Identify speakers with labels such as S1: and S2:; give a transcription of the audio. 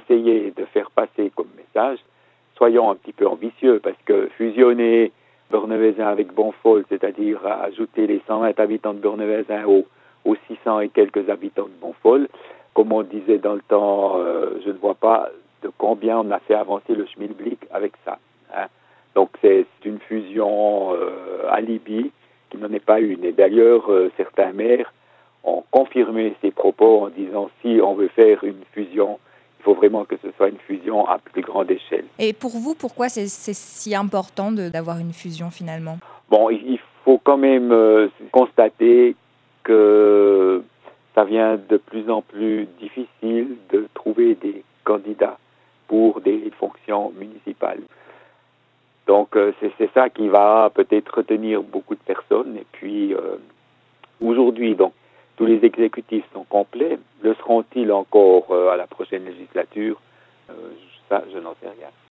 S1: essayer de faire passer comme message, soyons un petit peu ambitieux, parce que fusionner Bornevezin avec Bonfol, c'est-à-dire ajouter les 120 habitants de Bornevezin aux 600 et quelques habitants de Bonfol, comme on disait dans le temps, je ne vois pas de combien on a fait avancer le schmilblick avec ça. Hein. Donc c'est une fusion alibi qui n'en est pas une. Et d'ailleurs, certains maires ont confirmé ces propos en disant si on veut faire une fusion, il faut vraiment que ce soit une fusion à plus grande échelle.
S2: Et pour vous, pourquoi c'est si important d'avoir une fusion finalement ?
S1: Bon, il faut quand même constater que ça vient de plus en plus difficile de trouver des candidats pour des fonctions municipales. Donc c'est ça qui va peut-être retenir beaucoup de personnes. Et puis aujourd'hui, donc tous les exécutifs sont complets. Le seront-ils encore à la prochaine législature ? Ça, je n'en sais rien.